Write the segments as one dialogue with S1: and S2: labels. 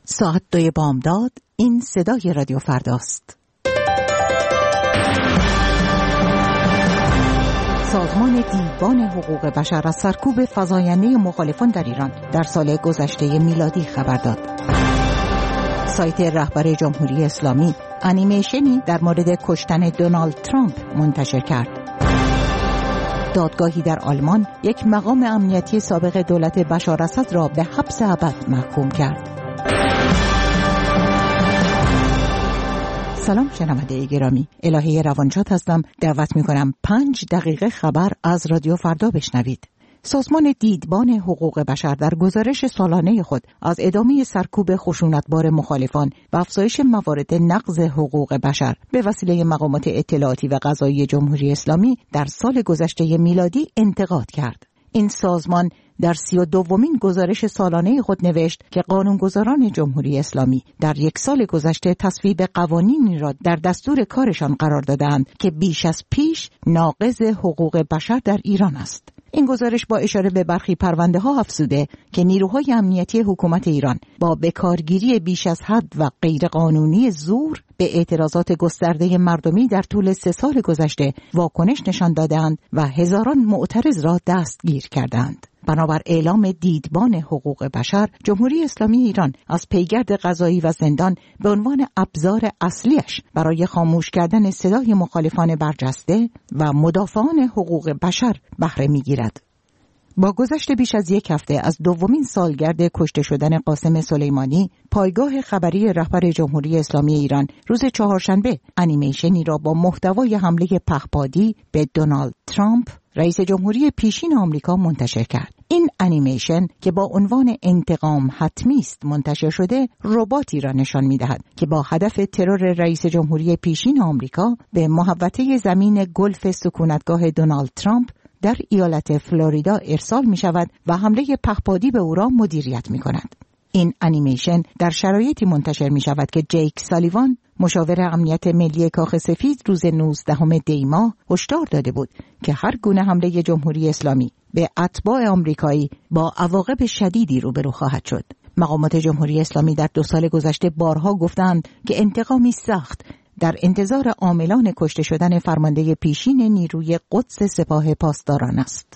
S1: ساعت 2 بامداد. این صدای رادیو فرداست. سازمان دیدبان حقوق بشر از سرکوب فزاینده مخالفان در ایران در سال گذشته میلادی خبر داد. سایت رهبر جمهوری اسلامی انیمیشنی در مورد کشتن دونالد ترامپ منتشر کرد. دادگاهی در آلمان یک مقام امنیتی سابق دولت بشار اسد را به حبس ابد محکوم کرد. سلام شنونده گرامی، الهه روانشاد هستم. دعوت می‌کنم 5 دقیقه خبر از رادیو فردا بشنوید. سازمان دیدبان حقوق بشر در گزارش سالانه خود از ادامه سرکوب خشونتبار مخالفان و افزایش موارد نقض حقوق بشر به وسیله مقامات اطلاعاتی و قضایی جمهوری اسلامی در سال گذشته میلادی انتقاد کرد. این سازمان در 32مین گزارش سالانه خود نوشت که قانونگذاران جمهوری اسلامی در یک سال گذشته تصویب قوانینی را در دستور کارشان قرار دادند که بیش از پیش ناقض حقوق بشر در ایران است. این گزارش با اشاره به برخی پرونده‌ها افزوده که نیروهای امنیتی حکومت ایران با بکارگیری بیش از حد و غیرقانونی زور به اعتراضات گسترده مردمی در طول 3 سال گذشته واکنش نشان دادند و هزاران معترض را دستگیر کردند. بنابر اعلام دیدبان حقوق بشر، جمهوری اسلامی ایران از پیگرد قضایی و زندان به عنوان ابزار اصلیش برای خاموش کردن صدای مخالفان برجسته و مدافعان حقوق بشر بهره می‌گیرد. با گذشت بیش از 1 هفته از 2مین سالگرد کشته شدن قاسم سلیمانی، پایگاه خبری رهبر جمهوری اسلامی ایران روز چهارشنبه انیمیشنی را با محتوای حمله پهپادی به دونالد ترامپ، رئیس جمهوری پیشین آمریکا منتشر کرد. این انیمیشن که با عنوان انتقام حتمی است منتشر شده، رباتی را نشان می‌دهد که با هدف ترور رئیس جمهوری پیشین آمریکا به محوطه زمین گلف سکونتگاه دونالد ترامپ در ایالت فلوریدا ارسال می شود و حمله پهپادی به او را مدیریت می کند. این انیمیشن در شرایطی منتشر می شود که جیک سالیوان، مشاور امنیت ملی کاخ سفید، روز 19 دی ماه هشدار داده بود که هر گونه حمله جمهوری اسلامی به اتباع آمریکایی با عواقب شدیدی روبرو خواهد شد. مقامات جمهوری اسلامی در 2 سال گذشته بارها گفتند که انتقامی سخت در انتظار عاملان کشته شدن فرمانده پیشین نیروی قدس سپاه پاسداران است.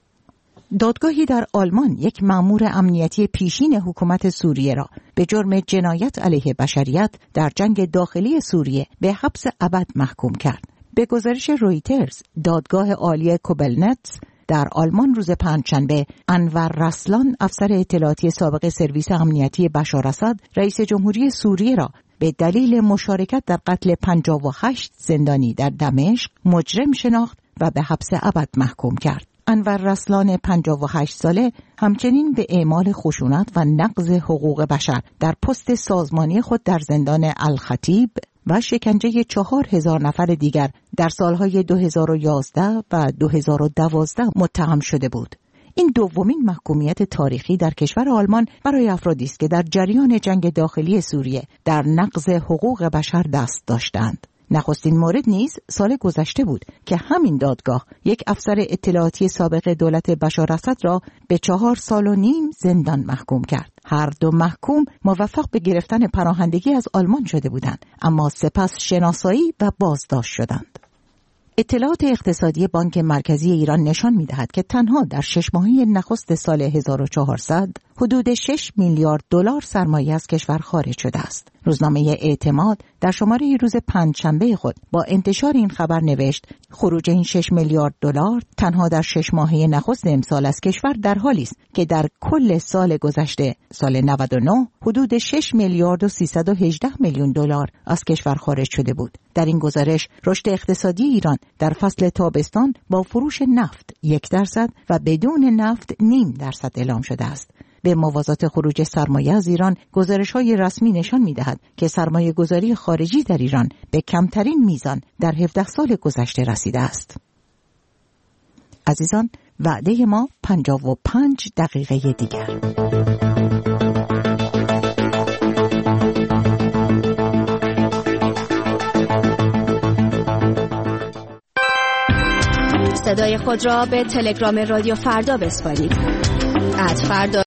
S1: دادگاهی در آلمان یک مأمور امنیتی پیشین حکومت سوریه را به جرم جنایت علیه بشریت در جنگ داخلی سوریه به حبس ابد محکوم کرد. به گزارش رویترز، دادگاه عالی کوبلنتس در آلمان روز پنجشنبه انور رسلان، افسر اطلاعاتی سابق سرویس امنیتی بشار اسد، رئیس جمهوری سوریه را به دلیل مشارکت در قتل 58 زندانی در دمشق مجرم شناخت و به حبس ابد محکوم کرد. انور رسلان 58 ساله همچنین به اعمال خشونت و نقض حقوق بشر در پست سازمانی خود در زندان الخطیب و شکنجه 4000 نفر دیگر در سالهای 2011 و 2012 متهم شده بود. این 2مین محکومیت تاریخی در کشور آلمان برای افرادی است که در جریان جنگ داخلی سوریه در نقض حقوق بشر دست داشتند. نخستین مورد نیز سال گذشته بود که همین دادگاه یک افسر اطلاعاتی سابق دولت بشار اسد را به 4.5 سال زندان محکوم کرد. هر دو محکوم موفق به گرفتن پناهندگی از آلمان شده بودند، اما سپس شناسایی و بازداشت شدند. اطلاعات اقتصادی بانک مرکزی ایران نشان می‌دهد که تنها در 6 ماهه نخست سال 1400 حدود 6 میلیارد دلار سرمایه از کشور خارج شده است. روزنامه اعتماد در شماره روز پنجشنبه خود با انتشار این خبر نوشت: خروج این 6 میلیارد دلار تنها در 6 ماهه نخست امسال از کشور در حالی است که در کل سال گذشته، سال 99، حدود 6 میلیارد و 318 میلیون دلار از کشور خارج شده بود. در این گزارش رشد اقتصادی ایران در فصل تابستان با فروش نفت 1% و بدون نفت 0.5% اعلام شده است. به موازات خروج سرمایه از ایران، گزارش‌های رسمی نشان می‌دهد که سرمایه‌گذاری خارجی در ایران به کمترین میزان در 17 سال گذشته رسیده است. عزیزان، وعده ما 55 دقیقه دیگر.
S2: صدای خود را به تلگرام رادیو فردا بسپارید. @فردا